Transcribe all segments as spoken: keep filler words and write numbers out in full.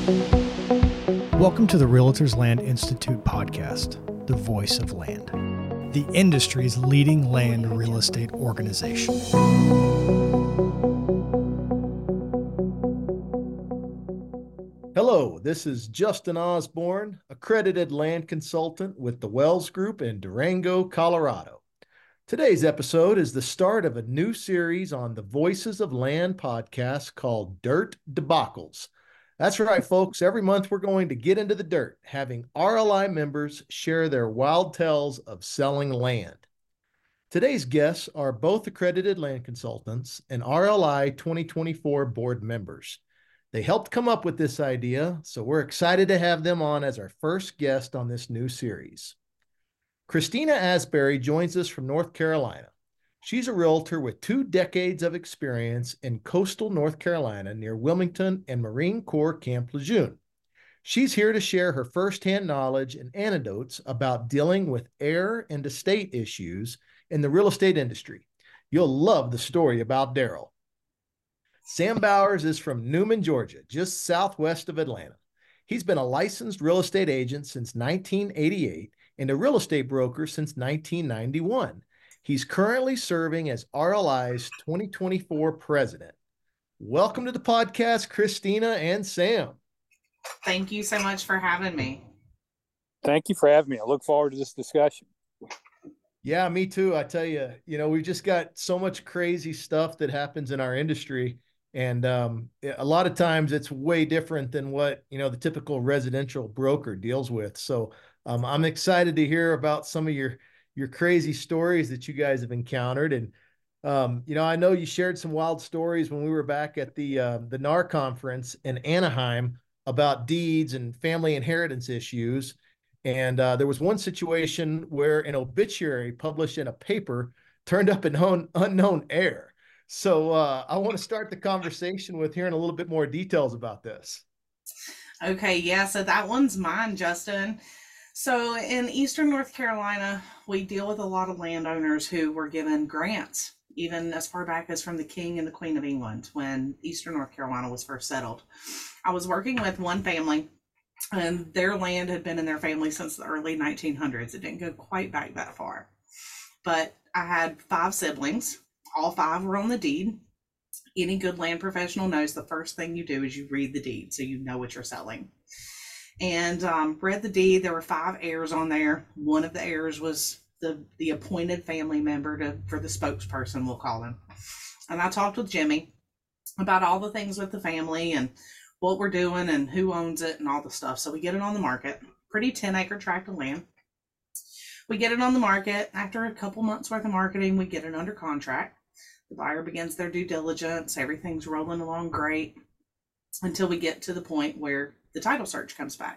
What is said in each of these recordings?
Welcome to the Realtors Land Institute podcast, the voice of land, the industry's leading land real estate organization. Hello, this is Justin Osborne, accredited land consultant with the Wells Group in Durango, Colorado. Today's episode is the start of a new series on the Voices of Land podcast called Dirt Debacles. That's right, folks. Every month we're going to get into the dirt, having R L I members share their wild tales of selling land. Today's guests are both accredited land consultants and R L I twenty twenty-four board members. They helped come up with this idea, so we're excited to have them on as our first guest on this new series. Christina Asbury joins us from North Carolina. She's a realtor with two decades of experience in coastal North Carolina near Wilmington and Marine Corps Camp Lejeune. She's here to share her firsthand knowledge and anecdotes about dealing with heir and estate issues in the real estate industry. You'll love the story about Daryl. Sam Bowers is from Newman, Georgia, just southwest of Atlanta. He's been a licensed real estate agent since nineteen eighty-eight and a real estate broker since nineteen ninety-one. He's currently serving as R L I's twenty twenty-four president. Welcome to the podcast, Christina and Sam. Thank you so much for having me. Thank you for having me. I look forward to this discussion. Yeah, me too. I tell you, you know, we've just got so much crazy stuff that happens in our industry. And um, a lot of times it's way different than what, you know, the typical residential broker deals with. So um, I'm excited to hear about some of your your crazy stories that you guys have encountered. And, um, you know, I know you shared some wild stories when we were back at the, uh, the N A R conference in Anaheim about deeds and family inheritance issues. And uh, there was one situation where an obituary published in a paper turned up an un- unknown heir. So uh, I want to start the conversation with hearing a little bit more details about this. Okay, yeah, so that one's mine, Justin. So in Eastern North Carolina, we deal with a lot of landowners who were given grants, even as far back as from the King and the Queen of England when Eastern North Carolina was first settled. I was working with one family, and their land had been in their family since the early nineteen hundreds. It didn't go quite back that far. But I had five siblings. All five were on the deed. Any good land professional knows the first thing you do is you read the deed so you know what you're selling. And um, read the deed. There were five heirs on there. One of the heirs was the, the appointed family member to for the spokesperson, we'll call him. And I talked with Jimmy about all the things with the family and what we're doing and who owns it and all the stuff. So we get it on the market. Pretty ten acre tract of land. We get it on the market. After a couple months worth of marketing, we get it under contract. The buyer begins their due diligence. Everything's rolling along great until we get to the point where the title search comes back.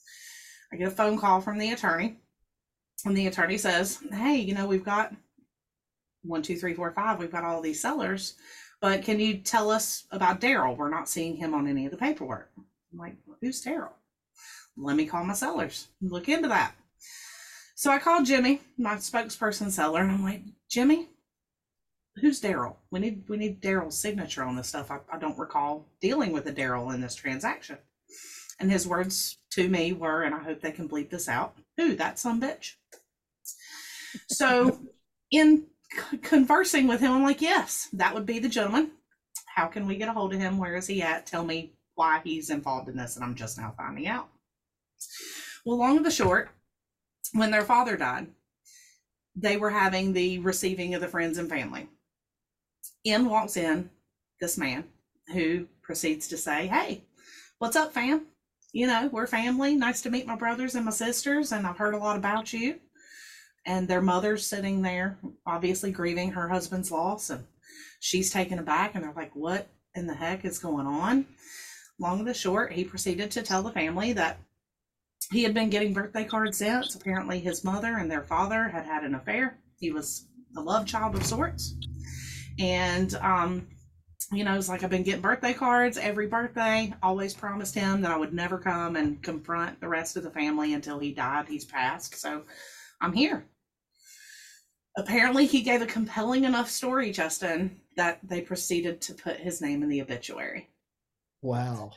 I get a phone call from the attorney, and the attorney says, hey, you know, we've got one, two, three, four, five. We've got all these sellers, but can you tell us about Daryl? We're not seeing him on any of the paperwork. I'm like, who's Daryl? Let me call my sellers. Look into that. So I called Jimmy, my spokesperson seller, and I'm like, Jimmy, who's Daryl? We need we need Daryl's signature on this stuff. I, I don't recall dealing with a Daryl in this transaction. And his words to me were, and I hope they can bleep this out, who, that sumbitch? So in c- conversing with him, I'm like, yes, that would be the gentleman. How can we get a hold of him? Where is he at? Tell me why he's involved in this. And I'm just now finding out. Well, long and the short, when their father died, they were having the receiving of the friends and family. In walks in this man who proceeds to say, hey, what's up, fam? You know, we're family. Nice to meet my brothers and my sisters, and I've heard a lot about you. And their mother's sitting there, obviously grieving her husband's loss, and she's taken aback, and they're like, what in the heck is going on? Long and the short, he proceeded to tell the family that he had been getting birthday cards sent. Apparently his mother and their father had had an affair. He was a love child of sorts. And, um, you know, it's like, I've been getting birthday cards every birthday, always promised him that I would never come and confront the rest of the family until he died. He's passed. So I'm here. Apparently he gave a compelling enough story, Justin, that they proceeded to put his name in the obituary. Wow.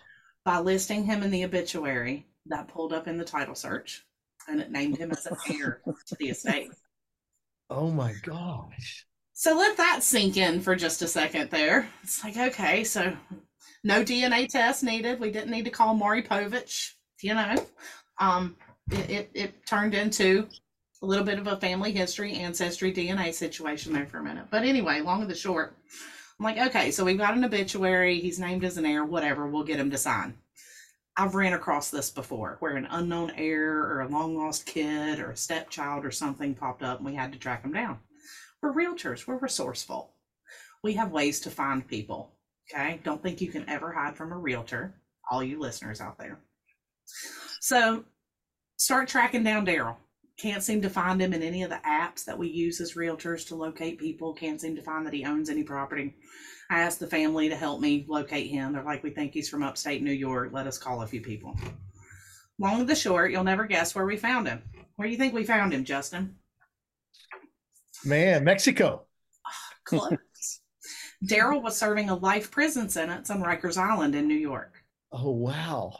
by listing him in the obituary that pulled up in the title search, and it named him as an heir to the estate. Oh my gosh. So let that sink in for just a second there. It's like, okay, so no D N A test needed. We didn't need to call Maury Povich, you know. Um, it, it, it turned into a little bit of a family history, ancestry, D N A situation there for a minute. But anyway, long and the short, I'm like, okay, so we've got an obituary. He's named as an heir, whatever. We'll get him to sign. I've ran across this before where an unknown heir or a long lost kid or a stepchild or something popped up and we had to track him down. We're realtors. We're resourceful. We have ways to find people. Okay. Don't think you can ever hide from a realtor, all you listeners out there. So start tracking down Daryl. Can't seem to find him in any of the apps that we use as realtors to locate people. Can't seem to find that he owns any property. I asked the family to help me locate him. They're like, we think he's from upstate New York. Let us call a few people. Long and the short, you'll never guess where we found him. Where do you think we found him, Justin? Man, Mexico. Close. Daryl was serving a life prison sentence on Rikers Island in New York. Oh, wow.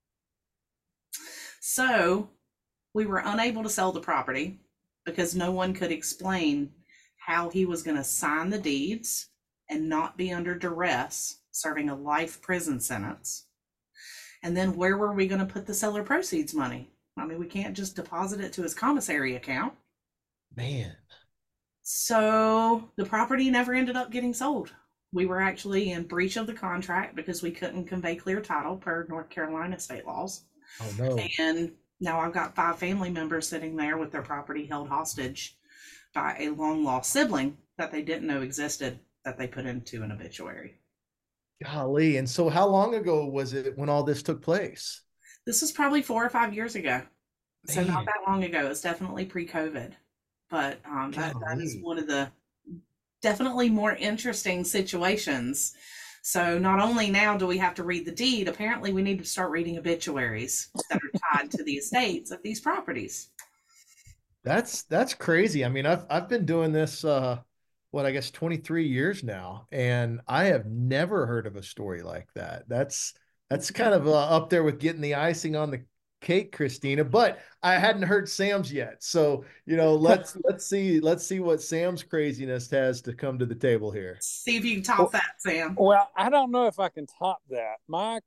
So we were unable to sell the property because no one could explain how he was going to sign the deeds and not be under duress, serving a life prison sentence. And then where were we going to put the seller proceeds money? I mean, we can't just deposit it to his commissary account. Man. So the property never ended up getting sold. We were actually in breach of the contract because we couldn't convey clear title per North Carolina state laws. Oh, no. And now I've got five family members sitting there with their property held hostage by a long lost sibling that they didn't know existed, that they put into an obituary. Golly. And so how long ago was it when all this took place? This was probably four or five years ago. So Man. not that long ago. It's definitely pre-COVID. But um, that, that is one of the definitely more interesting situations. So not only now do we have to read the deed, apparently we need to start reading obituaries that are tied to the estates of these properties. That's that's crazy. I mean, I've I've been doing this uh what I guess twenty-three years now, and I have never heard of a story like that. That's that's kind of uh, up there with getting the icing on the cake, Christina, but I hadn't heard Sam's yet. So, you know, let's let's see let's see what Sam's craziness has to come to the table here. See if you can top well, that, Sam. Well, I don't know if I can top that. My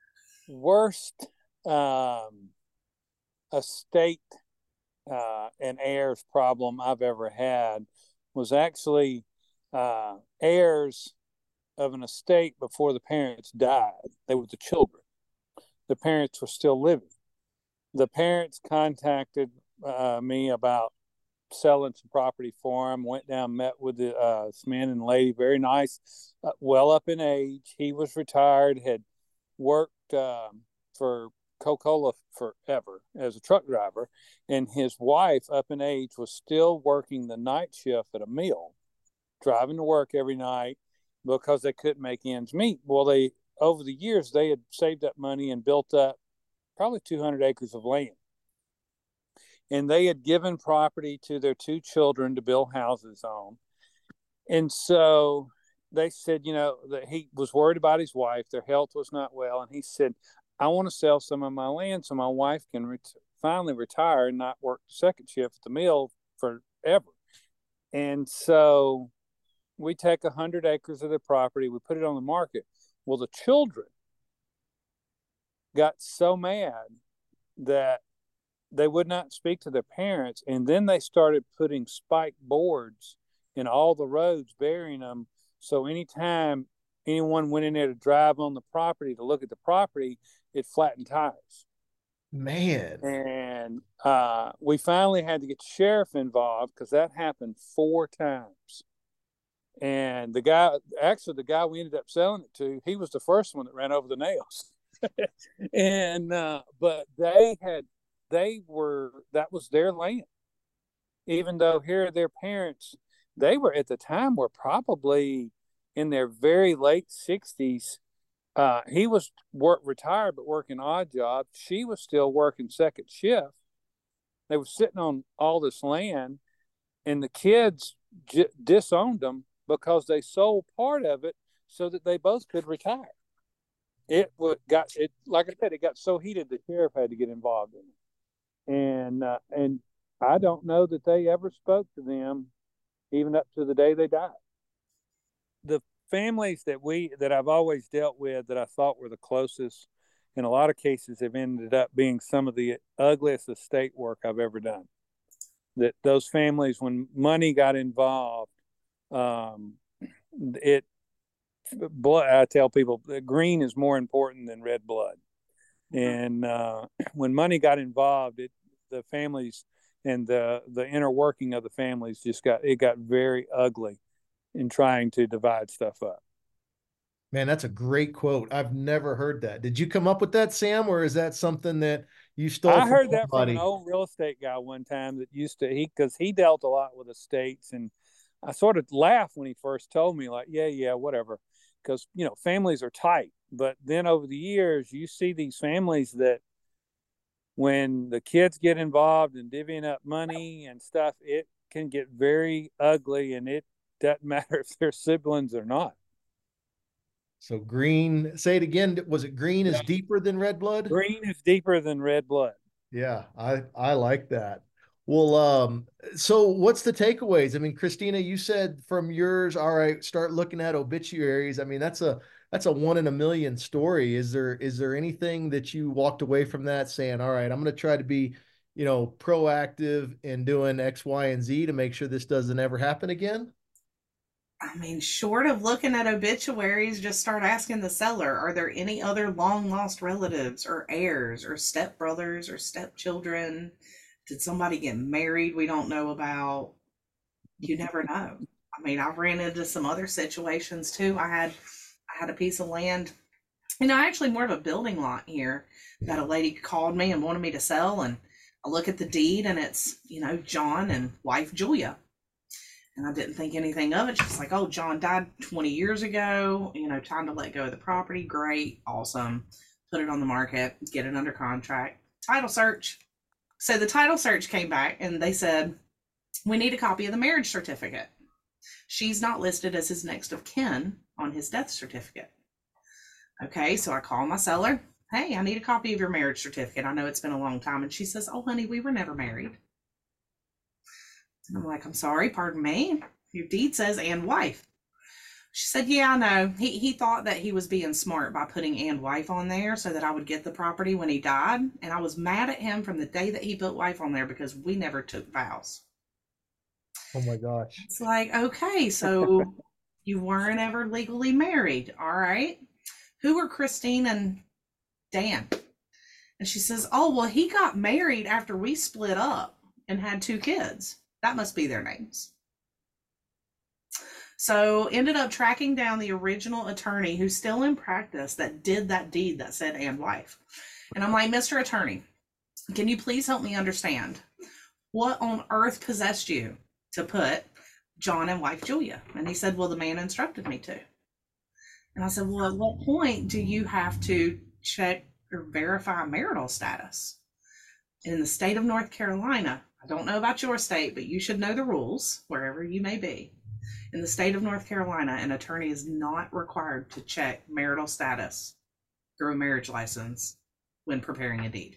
worst um, estate uh, and heirs problem I've ever had was actually uh, heirs of an estate before the parents died. They were the children. The parents were still living. The parents contacted uh, me about selling some property for them. Went down, met with the uh, this man and lady, very nice, uh, well up in age. He was retired, had worked um, for Coca-Cola forever as a truck driver, and his wife, up in age, was still working the night shift at a mill, driving to work every night because they couldn't make ends meet. Well, they over the years they had saved up money and built up probably two hundred acres of land. And they had given property to their two children to build houses on. And so they said, you know, that he was worried about his wife. Their health was not well. And he said, I want to sell some of my land so my wife can ret- finally retire and not work the second shift at the mill forever. And so we take one hundred acres of the property. We put it on the market. Well, the children got so mad that they would not speak to their parents, and then they started putting spike boards in all the roads, burying them, so anytime anyone went in there to drive on the property to look at the property, it flattened tires. Man. And uh, we finally had to get the sheriff involved because that happened four times. And the guy, actually the guy we ended up selling it to, he was the first one that ran over the nails. and uh but they had they were that was their land, even though here their parents, they were at the time were probably in their very late sixties. Uh he was work retired but working odd jobs. She was still working second shift. They were sitting on all this land, and the kids j- disowned them because they sold part of it so that they both could retire. it would got it like I said, it got so heated the sheriff had to get involved in it, and uh, and I don't know that they ever spoke to them, even up to the day they died. The families that we that I've always dealt with that I thought were the closest, in a lot of cases, have ended up being some of the ugliest estate work I've ever done. That those families, when money got involved, um, it blood. I tell people that green is more important than red blood, and uh, when money got involved, it the families and the the inner working of the families just got it got very ugly in trying to divide stuff up. Man, that's a great quote. I've never heard that. Did you come up with that, Sam, or is that something that you stole I from heard that somebody? from an old real estate guy one time that used to he because he dealt a lot with estates, and I sort of laughed when he first told me, like, yeah, yeah, whatever, because you know families are tight. But then over the years, you see these families that when the kids get involved in divvying up money and stuff, it can get very ugly, and it doesn't matter if they're siblings or not. So green, say it again. Was it green is deeper than red blood? Green is deeper than red blood. Yeah, I, I like that. Well, um, so what's the takeaways? I mean, Christina, you said from yours, all right, start looking at obituaries. I mean, that's a that's a one in a million story. Is there is there anything that you walked away from that saying, all right, I'm going to try to be, you know, proactive in doing X, Y, and Z to make sure this doesn't ever happen again? I mean, short of looking at obituaries, just start asking the seller, are there any other long lost relatives or heirs or stepbrothers or stepchildren? Did somebody get married we don't know about? You never know. I mean, I've ran into some other situations too. I had I had a piece of land, you know, actually more of a building lot here that a lady called me and wanted me to sell. And I look at the deed and it's, you know, John and wife Julia. And I didn't think anything of it. She's like, oh, John died twenty years ago, you know, time to let go of the property. Great. Awesome. Put it on the market, get it under contract. Title search. So the title search came back and they said, we need a copy of the marriage certificate. She's not listed as his next of kin on his death certificate. Okay, so I call my seller. Hey, I need a copy of your marriage certificate. I know it's been a long time. And she says, oh, honey, we were never married. And I'm like, I'm sorry, pardon me. Your deed says and wife. She said, yeah, I know. He he thought that he was being smart by putting and wife on there so that I would get the property when he died. And I was mad at him from the day that he put wife on there because we never took vows. Oh my gosh. It's like, okay, so you weren't ever legally married. All right. Who were Christine and Dan? And she says, oh, well, he got married after we split up and had two kids. That must be their names. So ended up tracking down the original attorney who's still in practice that did that deed that said and wife. And I'm like, Mister Attorney, can you please help me understand what on earth possessed you to put John and wife Julia? And he said, well, the man instructed me to. And I said, well, at what point do you have to check or verify marital status? In the state of North Carolina, I don't know about your state, but you should know the rules wherever you may be. In the state of North Carolina, an attorney is not required to check marital status through a marriage license when preparing a deed.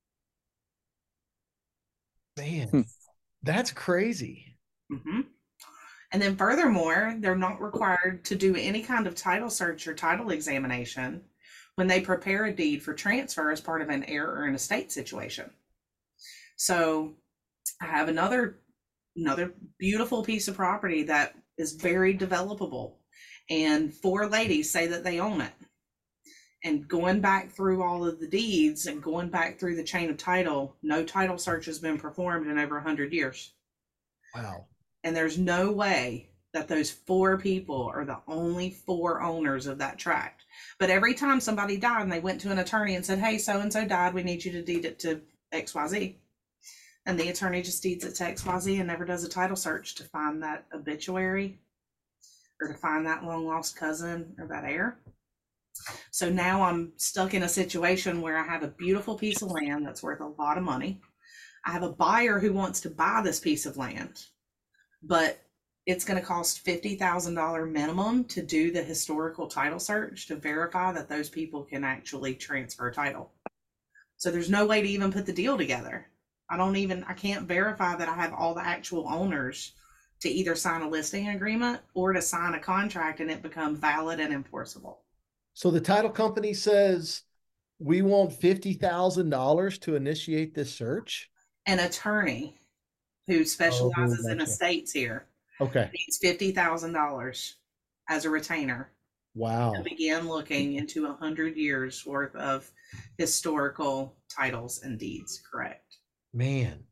Man, that's crazy. Mm-hmm. And then furthermore, they're not required to do any kind of title search or title examination when they prepare a deed for transfer as part of an heir or an estate situation. So I have another another beautiful piece of property that is very developable, and four ladies say that they own it. And going back through all of the deeds and going back through the chain of title, no title search has been performed in over one hundred years. Wow. And there's no way that those four people are the only four owners of that tract. But every time somebody died and they went to an attorney and said, hey, so-and-so died, we need you to deed it to X Y Z. And the attorney just deeds it to X Y Z and never does a title search to find that obituary or to find that long lost cousin or that heir. So now I'm stuck in a situation where I have a beautiful piece of land that's worth a lot of money. I have a buyer who wants to buy this piece of land, but It's going to cost fifty thousand dollars minimum to do the historical title search to verify that those people can actually transfer title. So there's no way to even put the deal together. I don't even, I can't verify that I have all the actual owners to either sign a listing agreement or to sign a contract and it become valid and enforceable. So the title company says, we want fifty thousand dollars to initiate this search? An attorney who specializes Oh, in gotcha. estates here Okay. needs fifty thousand dollars as a retainer Wow. to begin looking into a hundred years worth of historical titles and deeds. Correct. Man.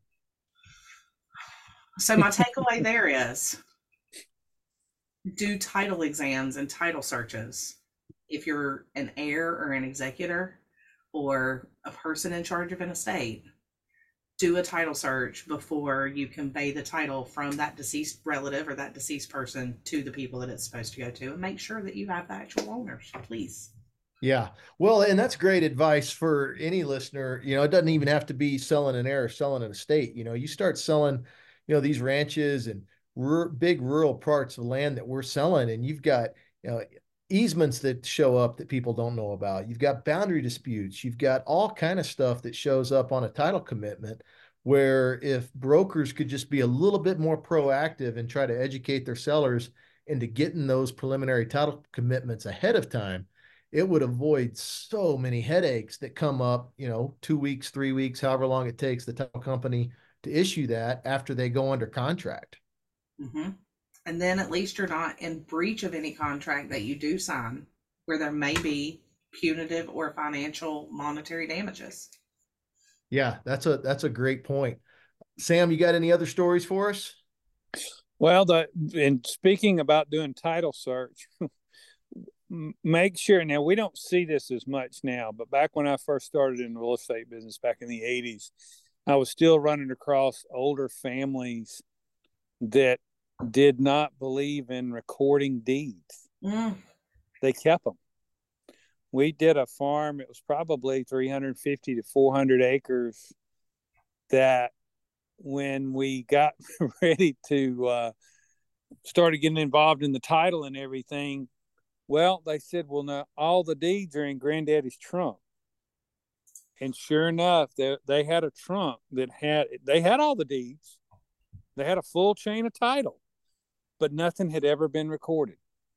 So my takeaway there is do title exams and title searches. If you're an heir or an executor or a person in charge of an estate, do a title search before you convey the title from that deceased relative or that deceased person to the people that it's supposed to go to, and make sure that you have the actual owners, please. Yeah. Well, and that's great advice for any listener. You know, it doesn't even have to be selling an heir or selling an estate. You know, you start selling, you know, these ranches and r- big rural parts of land that we're selling, and you've got, you know, easements that show up that people don't know about. You've got boundary disputes. You've got all kind of stuff that shows up on a title commitment, where if brokers could just be a little bit more proactive and try to educate their sellers into getting those preliminary title commitments ahead of time, it would avoid so many headaches that come up, you know, two weeks, three weeks, however long it takes the title company to issue that after they go under contract. Mm-hmm. And then at least you're not in breach of any contract that you do sign where there may be punitive or financial monetary damages. Yeah, that's a that's a great point. Sam, you got any other stories for us? Well, the in speaking about doing title search, make sure, now we don't see this as much now, but back when I first started in the real estate business back in the eighties, I was still running across older families that did not believe in recording deeds. Mm. They kept them. We did a farm, it was probably three hundred fifty to four hundred acres, that when we got ready to uh, started getting involved in the title and everything, well, they said, well, now all the deeds are in Granddaddy's trunk. And sure enough, they, they had a trunk that had, they had all the deeds. They had a full chain of title, but nothing had ever been recorded.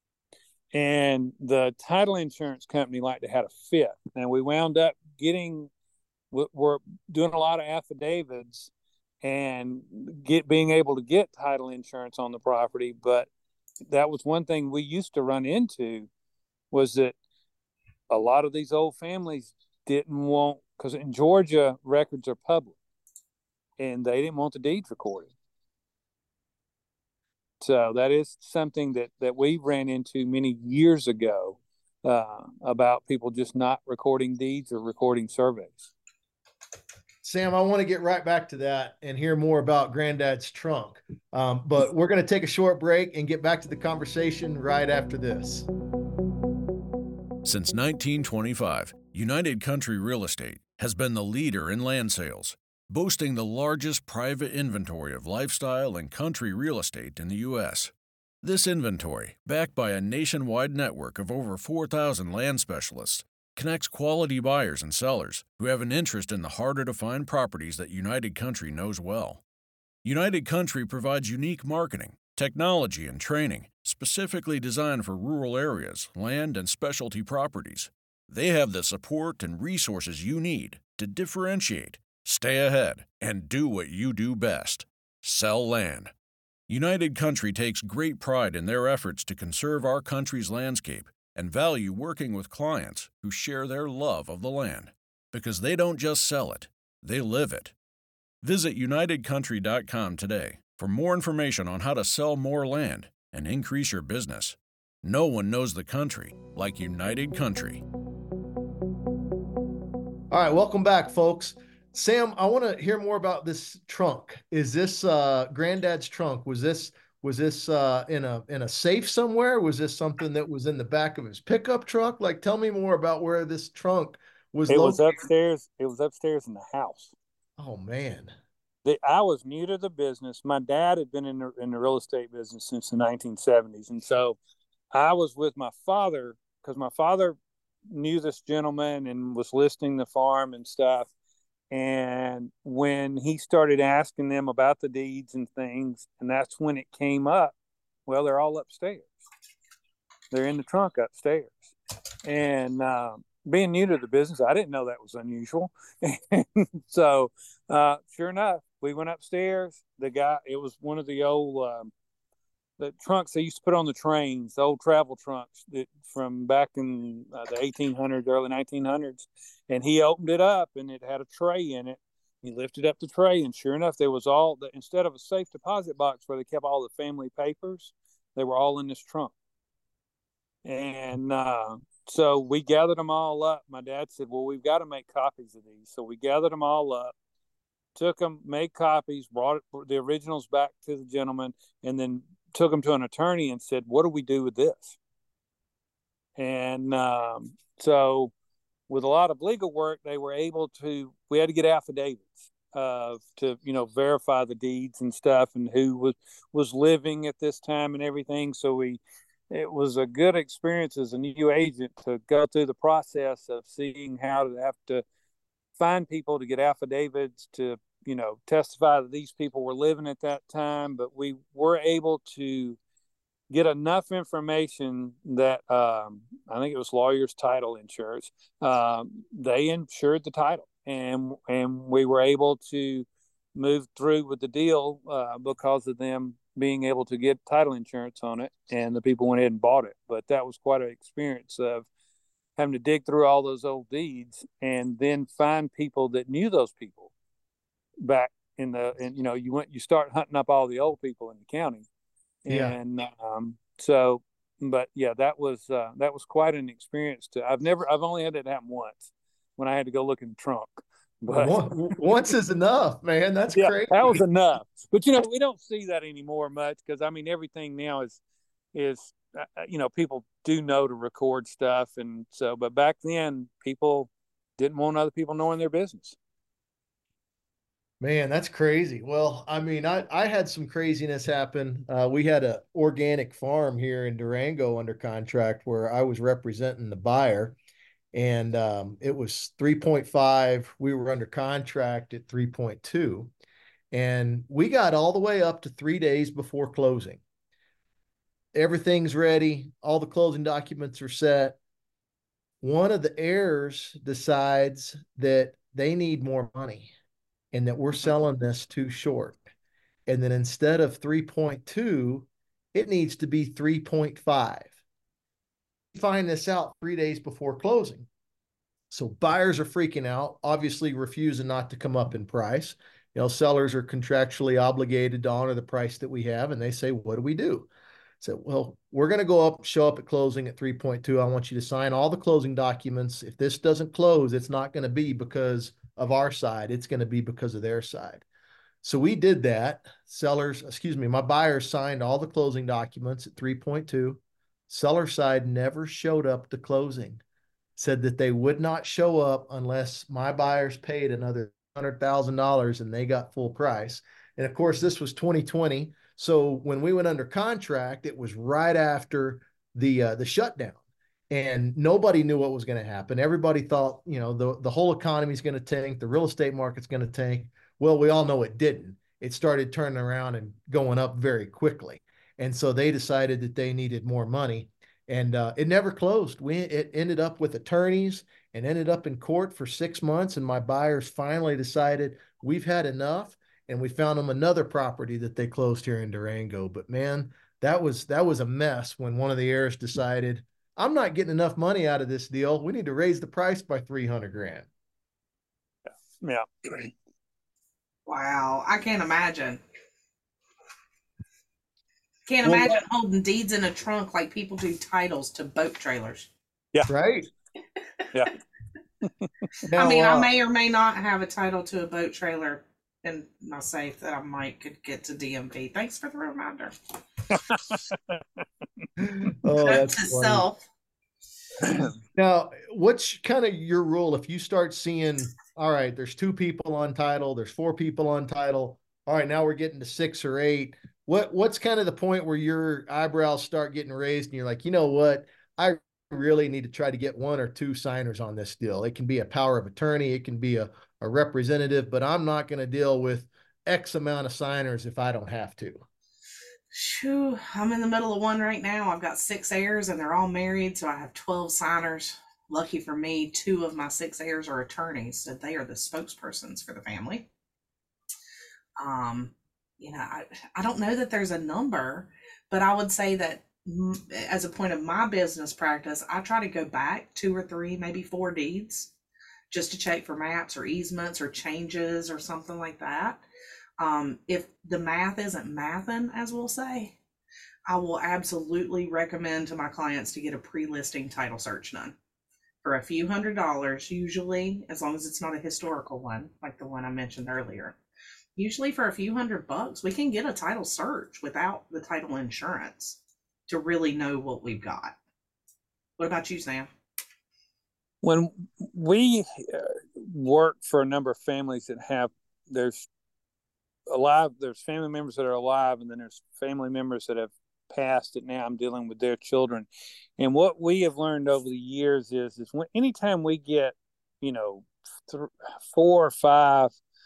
And the title insurance company liked to have a fit. And we wound up getting, we're doing a lot of affidavits and get being able to get title insurance on the property. But that was one thing we used to run into, was that a lot of these old families didn't want, because in Georgia, records are public, and they didn't want the deeds recorded. So that is something that, that we ran into many years ago, uh, about people just not recording deeds or recording surveys. Sam, I want to get right back to that and hear more about Granddad's trunk. Um, but we're going to take a short break and get back to the conversation right after this. Since nineteen twenty-five, United Country Real Estate has been the leader in land sales, boasting the largest private inventory of lifestyle and country real estate in the U S This inventory, backed by a nationwide network of over four thousand land specialists, connects quality buyers and sellers who have an interest in the harder-to-find properties that United Country knows well. United Country provides unique marketing, technology, and training specifically designed for rural areas, land, and specialty properties. They have the support and resources you need to differentiate, stay ahead, and do what you do best: sell land. United Country takes great pride in their efforts to conserve our country's landscape and value working with clients who share their love of the land, because they don't just sell it, they live it. Visit united country dot com today for more information on how to sell more land and increase your business. No one knows the country like United Country. All right, welcome back, folks. Sam, I want to hear more about this trunk. Is this uh, Granddad's trunk? Was this was this uh, in a in a safe somewhere? Was this something that was in the back of his pickup truck? Like, tell me more about where this trunk was It located. was upstairs. It was upstairs in the house. Oh man. the, I was new to the business. My dad had been in the, in the real estate business since the nineteen seventies. And so I was with my father because my father knew this gentleman and was listing the farm and stuff. And when he started asking them about the deeds and things, and that's when it came up, well, they're all upstairs. They're in the trunk upstairs. And um, being new to the business, I didn't know that was unusual. And so uh, sure enough, we went upstairs. The guy, it was one of the old um, the trunks they used to put on the trains, the old travel trunks that from back in uh, the eighteen hundreds, early nineteen hundreds. And he opened it up, and it had a tray in it. He lifted up the tray, and sure enough, there was all the, instead of a safe deposit box where they kept all the family papers, they were all in this trunk. And uh, so we gathered them all up. My dad said, well, we've got to make copies of these. So we gathered them all up, took them, made copies, brought it, the originals back to the gentleman, and then took them to an attorney and said, what do we do with this? And um, so with a lot of legal work, they were able to, we had to get affidavits uh, to, you know, verify the deeds and stuff and who was, was living at this time and everything. So we, it was a good experience as a new agent to go through the process of seeing how to have to find people to get affidavits to, you know, testify that these people were living at that time. But we were able to get enough information that um, I think it was Lawyers Title Insurance. Um, they insured the title, and and we were able to move through with the deal uh, because of them being able to get title insurance on it, and the people went ahead and bought it. But that was quite an experience of having to dig through all those old deeds and then find people that knew those people back in the, and you know, you went, you start hunting up all the old people in the county. And yeah. um, so, but yeah, that was, uh, that was quite an experience to, I've never, I've only had it happen once when I had to go look in the trunk. But once is enough, man. That's yeah, crazy. That was enough. But you know, we don't see that anymore much because I mean, everything now is, is, uh, you know, people do know to record stuff. And so, but back then people didn't want other people knowing their business. Man, that's crazy. Well, I mean, I, I had some craziness happen. Uh, we had an organic farm here in Durango under contract where I was representing the buyer, and um, it was three point five. We were under contract at three point two, and we got all the way up to three days before closing. Everything's ready. All the closing documents are set. One of the heirs decides that they need more money and that we're selling this too short. And then instead of three point two, it needs to be three point five. We find this out three days before closing. So buyers are freaking out, obviously refusing not to come up in price. You know, sellers are contractually obligated to honor the price that we have, and they say, what do we do? So, well, we're going to go up, show up at closing at three point two. I want you to sign all the closing documents. If this doesn't close, it's not going to be because of our side. It's going to be because of their side. So we did that. Sellers, excuse me, my buyers signed all the closing documents at three point two. Seller side never showed up to closing. Said that they would not show up unless my buyers paid another one hundred thousand dollars and they got full price. And of course, this was twenty twenty. So when we went under contract, it was right after the uh, the shutdown. And nobody knew what was going to happen. Everybody thought, you know, the, the whole economy is going to tank. The real estate market's going to tank. Well, we all know it didn't. It started turning around and going up very quickly. And so they decided that they needed more money. And uh, it never closed. We It ended up with attorneys and ended up in court for six months. And my buyers finally decided we've had enough. And we found them another property that they closed here in Durango. But man, that was, that was a mess when one of the heirs decided, I'm not getting enough money out of this deal. We need to raise the price by three hundred grand. Yeah. Wow. I can't imagine. Can't Well, imagine holding deeds in a trunk like people do titles to boat trailers. Yeah. Right. Yeah. Now, I mean, uh, I may or may not have a title to a boat trailer in my safe that I might could get to D M V. Thanks for the reminder. oh, Note that's to funny. self. Now, what's kind of your rule if you start seeing, all right, there's two people on title, there's four people on title. All right, now we're getting to six or eight. What what's kind of the point where your eyebrows start getting raised and you're like, you know what? I really need to try to get one or two signers on this deal. It can be a power of attorney, it can be a, a representative, but I'm not going to deal with X amount of signers if I don't have to. Shoo, I'm in the middle of one right now. I've got six heirs and they're all married, so I have twelve signers. Lucky for me, two of my six heirs are attorneys, so they are the spokespersons for the family. Um, you know, I, I don't know that there's a number, but I would say that as a point of my business practice, I try to go back two or three, maybe four deeds just to check for maps or easements or changes or something like that. Um, if the math isn't mathing, as we'll say, I will absolutely recommend to my clients to get a pre-listing title search done for a few hundred dollars, usually, as long as it's not a historical one, like the one I mentioned earlier. Usually for a few hundred bucks, we can get a title search without the title insurance to really know what we've got. What about you, Sam? When we work for a number of families that have, there's alive, there's family members that are alive, and then there's family members that have passed that now I'm dealing with their children. And what we have learned over the years is, is when, anytime we get, you know, th- four or five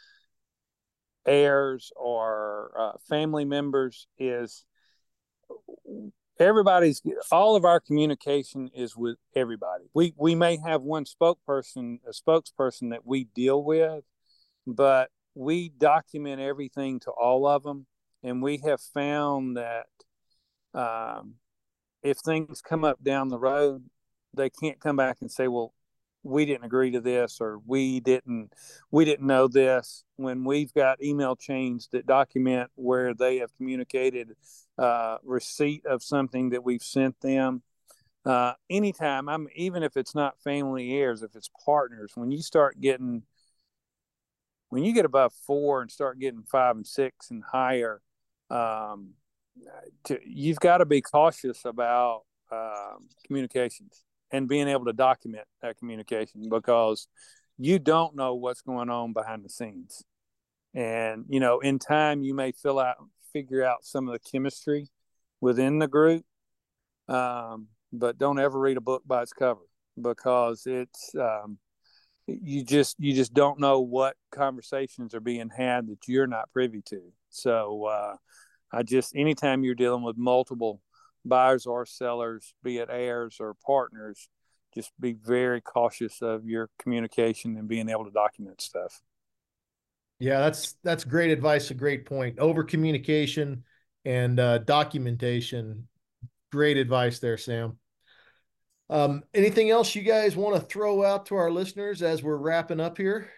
heirs or uh, family members, is everybody's, all of our communication is with everybody. We, we may have one spokesperson, a spokesperson that we deal with, but we document everything to all of them. And we have found that um, if things come up down the road, they can't come back and say, well, we didn't agree to this, or we didn't, we didn't know this, when we've got email chains that document where they have communicated uh, receipt of something that we've sent them. Uh, anytime, I'm, even if it's not family heirs, if it's partners, when you start getting, when you get above four and start getting five and six and higher, um, to, you've got to be cautious about um, communications and being able to document that communication, because you don't know what's going on behind the scenes. And, you know, in time, you may fill out, figure out some of the chemistry within the group, um, but don't ever read a book by its cover, because it's, um, you just, you just don't know what conversations are being had that you're not privy to. So uh, I just, anytime you're dealing with multiple buyers or sellers, be it heirs or partners, just be very cautious of your communication and being able to document stuff. Yeah, that's that's great advice. A great point. Over communication and uh, documentation. Great advice there, Sam. Um, anything else you guys want to throw out to our listeners as we're wrapping up here?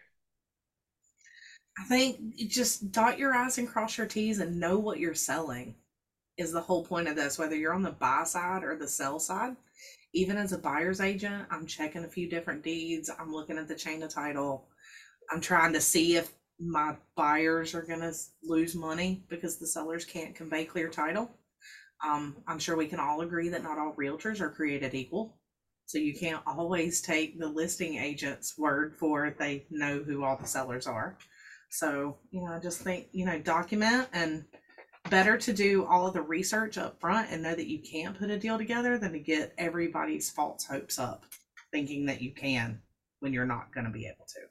I think just dot your I's and cross your T's and know what you're selling is the whole point of this, whether you're on the buy side or the sell side. Even as a buyer's agent, I'm checking a few different deeds. I'm looking at the chain of title. I'm trying to see if my buyers are going to lose money because the sellers can't convey clear title. Um, I'm sure we can all agree that not all realtors are created equal. So you can't always take the listing agent's word for it. They know who all the sellers are. So, you know, I just think, you know, document, and better to do all of the research up front and know that you can put a deal together than to get everybody's false hopes up thinking that you can when you're not going to be able to.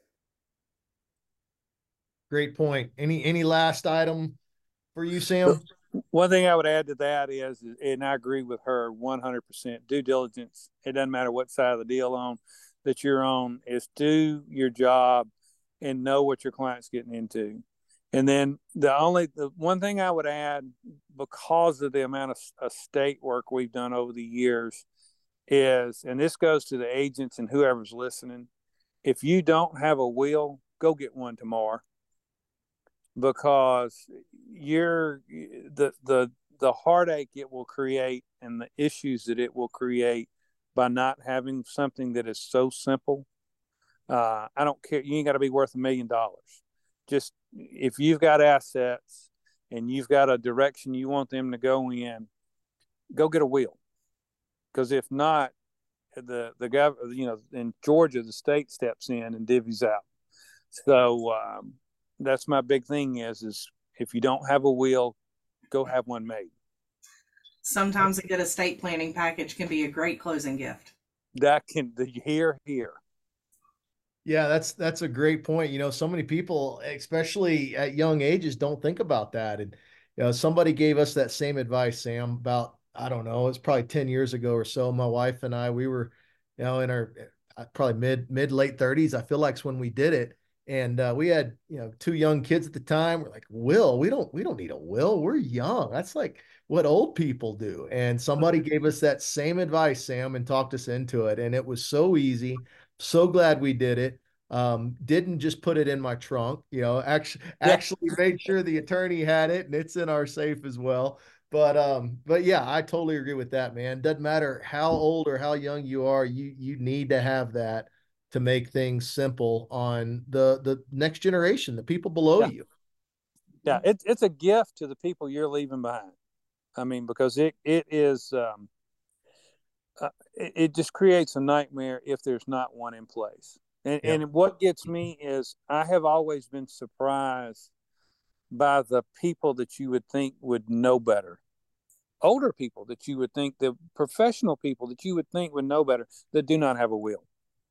Great point. Any any last item for you, Sam? One thing I would add to that is, and I agree with her one hundred percent, due diligence. It doesn't matter what side of the deal on that you're on, is do your job and know what your client's getting into. And then the only, the one thing I would add, because of the amount of estate work we've done over the years, is, and this goes to the agents and whoever's listening, if you don't have a will, go get one tomorrow, because you're the the the heartache it will create and the issues that it will create by not having something that is so simple. Uh, I don't care. You ain't got to be worth a million dollars. Just if you've got assets and you've got a direction you want them to go in, go get a will. Because if not, the the gov you know in Georgia the state steps in and divvies out. So um, that's my big thing is is if you don't have a will, go have one made. Sometimes a good estate planning package can be a great closing gift. That can the here here. Yeah, that's that's a great point. You know, so many people, especially at young ages, don't think about that. And you know, somebody gave us that same advice, Sam, about I don't know, it's probably ten years ago or so. My wife and I, we were, you know, in our probably mid mid late thirties. I feel like it's when we did it. And uh, we had, you know, two young kids at the time. We're like, will, we don't, we don't need a will. We're young. That's like what old people do. And somebody gave us that same advice, Sam, and talked us into it. And it was so easy. So glad we did it. Um, didn't just put it in my trunk, you know, actually, actually made sure the attorney had it and it's in our safe as well. But, um, but yeah, I totally agree with that, man. Doesn't matter how old or how young you are. You, you need to have that to make things simple on the the next generation, the people below yeah. you. Yeah, it, it's a gift to the people you're leaving behind. I mean, because it it is um, uh, it, it just creates a nightmare if there's not one in place. And yep. and what gets me is I have always been surprised by the people that you would think would know better. Older people that you would think, the professional people that you would think would know better, that do not have a will.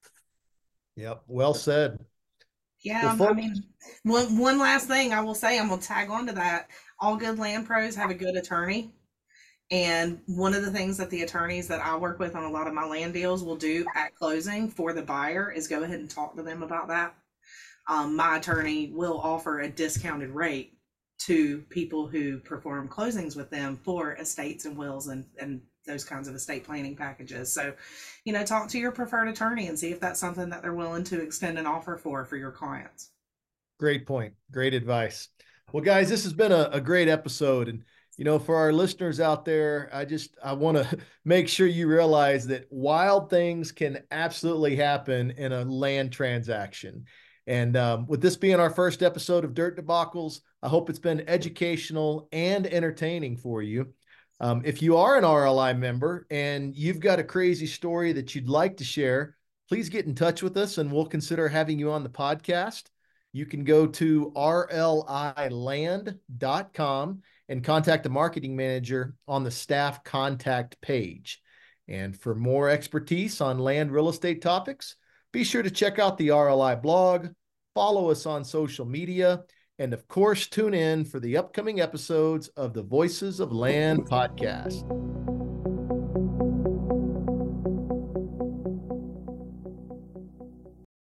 Yep. Well said. Yeah. Well, folks, I mean, one, one last thing I will say, I'm going to tag on to that. All good land pros have a good attorney. And one of the things that the attorneys that I work with on a lot of my land deals will do at closing for the buyer is go ahead and talk to them about that. Um, my attorney will offer a discounted rate to people who perform closings with them for estates and wills and, and those kinds of estate planning packages. So, you know, talk to your preferred attorney and see if that's something that they're willing to extend an offer for, for your clients. Great point. Great advice. Well, guys, this has been a, a great episode. And, you know, for our listeners out there, I just, I want to make sure you realize that wild things can absolutely happen in a land transaction. And um, with this being our first episode of Dirt Debacles, I hope it's been educational and entertaining for you. Um, if you are an R L I member and you've got a crazy story that you'd like to share, please get in touch with us and we'll consider having you on the podcast. You can go to R L I land dot com and contact the marketing manager on the staff contact page. And for more expertise on land real estate topics, be sure to check out the R L I blog, follow us on social media, and of course, tune in for the upcoming episodes of the Voices of Land podcast.